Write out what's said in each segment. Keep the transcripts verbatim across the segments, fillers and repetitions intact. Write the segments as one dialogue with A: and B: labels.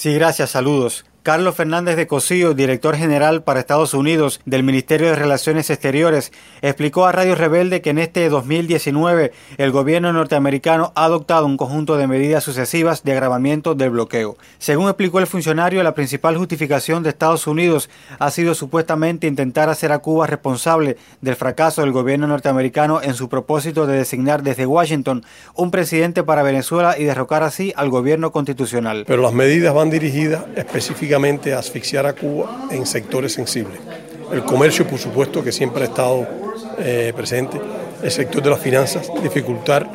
A: Sí, gracias, saludos. Carlos Fernández de Cosío, director general para Estados Unidos del Ministerio de Relaciones Exteriores, explicó a Radio Rebelde que en este dos mil diecinueve el gobierno norteamericano ha adoptado un conjunto de medidas sucesivas de agravamiento del bloqueo. Según explicó el funcionario, la principal justificación de Estados Unidos ha sido supuestamente intentar hacer a Cuba responsable del fracaso del gobierno norteamericano en su propósito de designar desde Washington un presidente para Venezuela y derrocar así al gobierno constitucional.
B: Pero las medidas van dirigidas específicamente a asfixiar a Cuba en sectores sensibles. El comercio, por supuesto, que siempre ha estado eh, presente. El sector de las finanzas, dificultar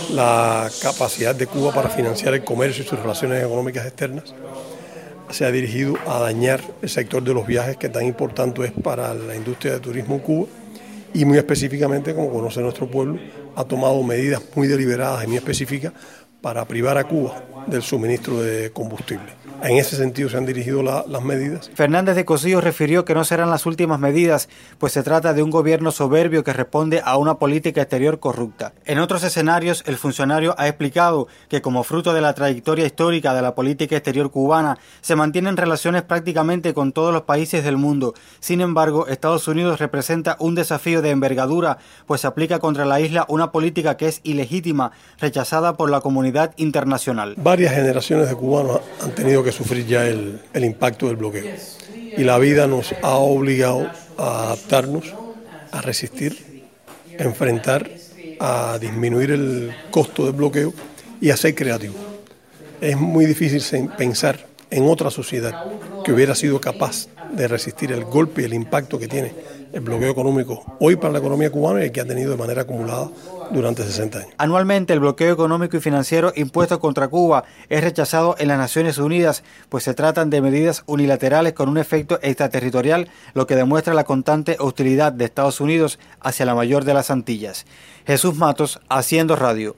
B: la capacidad de Cuba para financiar el comercio y sus relaciones económicas externas. Se ha dirigido a dañar el sector de los viajes, que tan importante es para la industria de turismo en Cuba. Y muy específicamente, como conoce nuestro pueblo, ha tomado medidas muy deliberadas y muy específicas para privar a Cuba del suministro de combustible. En ese sentido se han dirigido la, las medidas.
A: Fernández de Cosío refirió que no serán las últimas medidas, pues se trata de un gobierno soberbio que responde a una política exterior corrupta. En otros escenarios, el funcionario ha explicado que como fruto de la trayectoria histórica de la política exterior cubana, se mantienen relaciones prácticamente con todos los países del mundo. Sin embargo, Estados Unidos representa un desafío de envergadura, pues se aplica contra la isla una política que es ilegítima, rechazada por la comunidad internacional.
B: Varias generaciones de cubanos han tenido que sufrir ya el, el impacto del bloqueo. Y la vida nos ha obligado a adaptarnos, a resistir, a enfrentar, a disminuir el costo del bloqueo y a ser creativos. Es muy difícil pensar en otra sociedad que hubiera sido capaz de resistir el golpe y el impacto que tiene el bloqueo económico hoy para la economía cubana y el que ha tenido de manera acumulada durante sesenta años.
A: Anualmente el bloqueo económico y financiero impuesto contra Cuba es rechazado en las Naciones Unidas, pues se tratan de medidas unilaterales con un efecto extraterritorial, lo que demuestra la constante hostilidad de Estados Unidos hacia la mayor de las Antillas. Jesús Matos, Haciendo Radio.